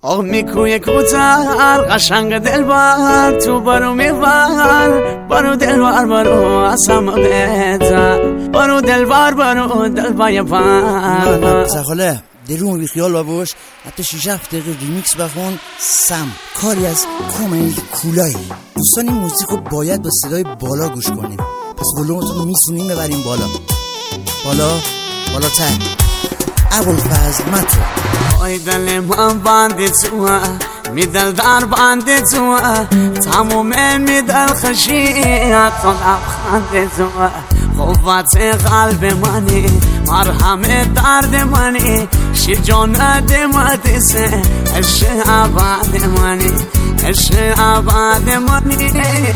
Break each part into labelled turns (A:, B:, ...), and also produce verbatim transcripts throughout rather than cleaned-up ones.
A: آه میکوی کوتر قشنگ دلبر تو برو میبر برو دلبر برو اصلا بهتر برو دلبر برو دلبر پر
B: سخاله درون بی خیال بابوش حتی شیش هفت دقیقه ریمیکس بخون سم کاری از کومنی کولایی. دوستان این موزیک رو باید با صدای بالا گوش کنیم، پس ولومتون میسونیم ببریم بالا بالا بالاتر. ابوالفضل متو
A: آی دل من بنده توه میدل در بنده توه تموم میدل خشیت و لبخنده توه قوت قلب منی مرهم درد منی شجاعت مدرسه عشق ابد منی عشق ابد منی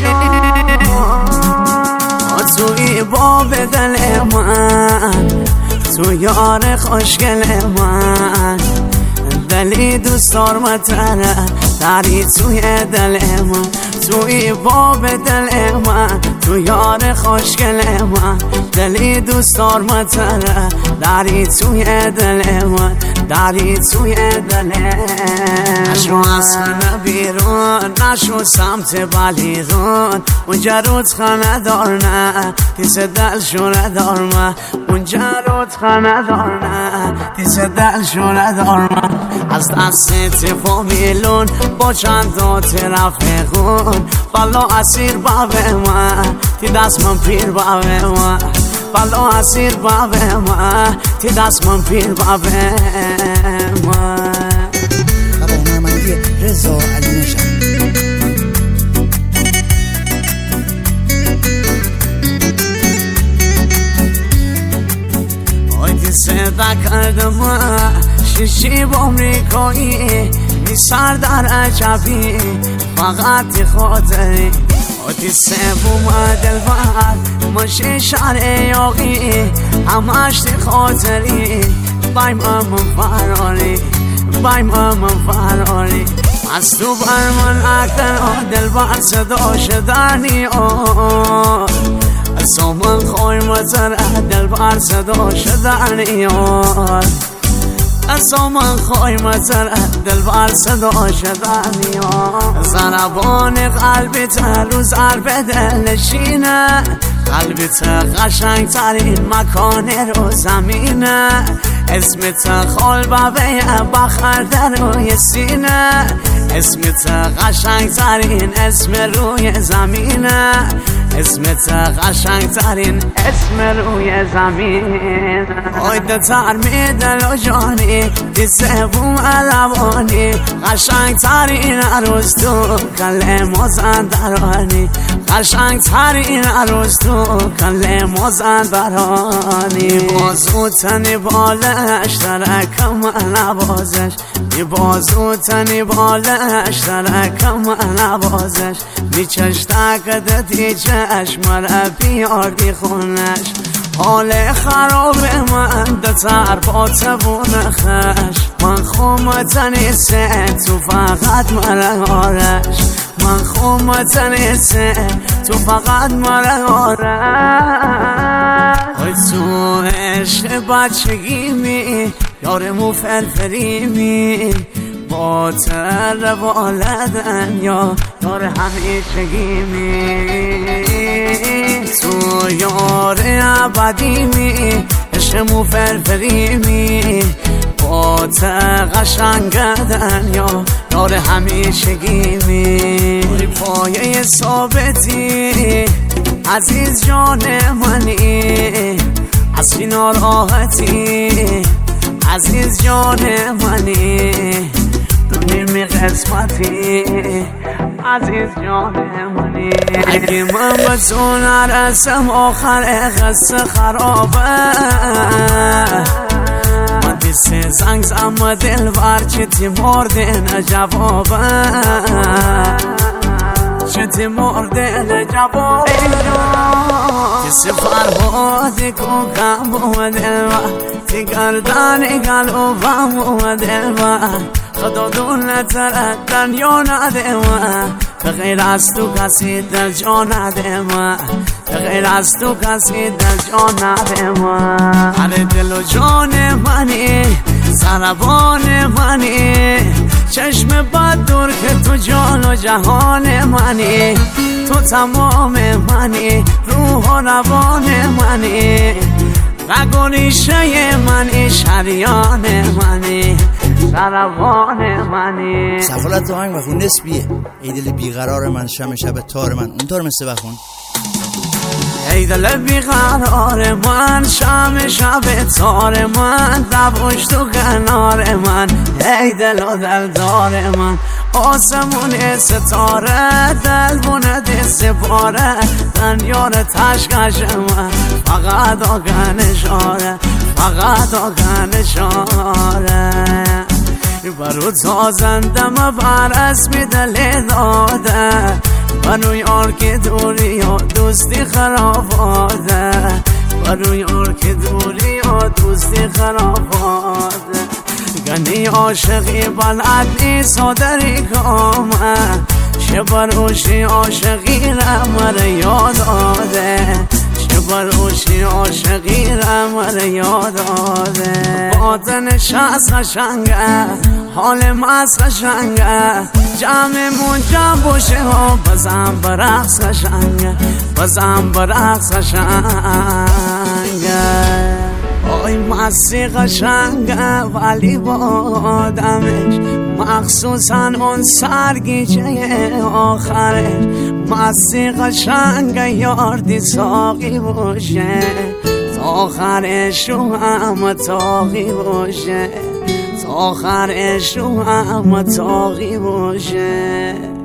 A: توی باب دل من تو یار خوشگل من دلی دوست دارمتره داری توی دل من توی باب دل من تو یار خوشگل من دلی دوست دارمتره داری توی دل من داری توی دل من نشو از خانه بیرون نشو سمت بلیرون اونجا رود خانه دار نه تیز دل شونه دار من اونجا رود خانه دار نه تیز دل شونه دار من از دست فامیلون با چند تا رفیقون بالا اسیر بابه من تی دست من پیر بابه من بالا اسیر بابه من تی دست من پیر بابه من
B: بابا هنرمندی رضا علی نژاد.
A: آیدی صدا کردم شیشی با امریکایی میسر در عجبی فقط خاطری آتی سبوم دلبر مشه شهر یاقی همش تی خاطری بایم من فراری بایم من فراری از تو بر من اکتر دلبر صدا شدنی آر از من خوی مزر دلبر صدا شدنی آر از من خوی مزر دلبر صدا شدنی آر زنبان قلبت رو ضرب دل نشینه قلبت قشنگ ترین مکان رو زمینه اسمت خال بابه بخر در روی سینه اسمت قشنگ ترین اسم روی زمینه اسمت قشنگ ترین اسم روی زمین آیده تر میدل و جانی دیسه بوم علوانی قشنگ ترین عروس تو کل مازندرانی قشنگ ترین عروس تو کل مازندرانی بازو تنی بالش درکم نوازش بی بازو تنی بالش درکم نوازش بی چشتک دی چشم را بیاردی خونش حال خراب من دتر با تبون خش من خومتنی سه تو فقط مرا آرش من خومتنی سه تو فقط مرا آرش ای تو عشق بچگی می یارمو فرفری می با تر والدن یا یار همیشگی می تو یار ابدی می عشقمو فرفری می با تر قشنگدن یا یار همیشگی می پایه ثابتی عزیز جان منی از کی ناراحتی عزیز جان منی دونیم قسمتی عزیز جان منی اگه من به تو نرسم آخر قصه خرابه من دیسه زنگ زم دل ورچه تی مرده نجوابه چه تی مرده نجوابه کسی فرهادی کو کم بوده تی گردانی گلو بم بوده خدا دون تردن یا نده من به غیر از تو کسی دل جا نده من به غیر از تو کسی دل جا نده من هر دل و جان منی زربان منی چشم بد دور که تو جان و جهان منی، تو تمام منی، روح و روان منی، رگ و ریشه منی، شریان منی، سروان منی.
B: سفالت تو هنگ بخون نسبیه. ای دل بیقرار من، شم شب تار من، اونطور مثل بخون.
A: ای دل بیقرار من، شم شب تار من، دبوش تو کنار من، ای دل و دلدار من، آسمون ستاره، دل بونه سپاره، دنیار تشکش من، فقط آگن شاره، فقط آگن شاره. برو تازندم بر اسمی دل داده، برو یار که دوری و دوستی خراباده، برو یار که دوری و دوستی خراباده. گنی عاشقی بلد نیست و داری کامه، شبروشی عاشقی رمر یاد آده، شبروشی عاشقی رمر یاد آده. باطنش از قشنگه، حال مست قشنگه، جمعمون جمع باشه و بزن برقص قشنگه، بزن برقص قشنگه. آی مستی قشنگه ولی با آدمش، مخصوصا اون سرگیجه آخرش. مستی قشنگه یاردی ساقی باشه، تا آخرش رو هم تاقی باشه، تا آخرش رو هم تاقی باشه.